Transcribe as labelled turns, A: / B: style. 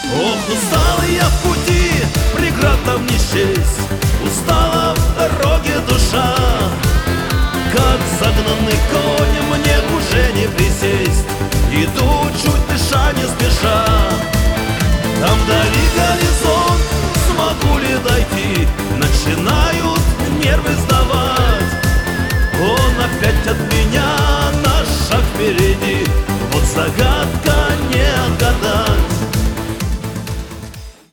A: Ох, устал я в пути, преград там не счесть, устала в дороге душа. Как загнанный конь мне уже не присесть, иду чуть дыша не спеша. Там вдали горизонт, смогу ли дойти, начинают нервы сдавать. Он опять от меня на шаг впереди, вот загадка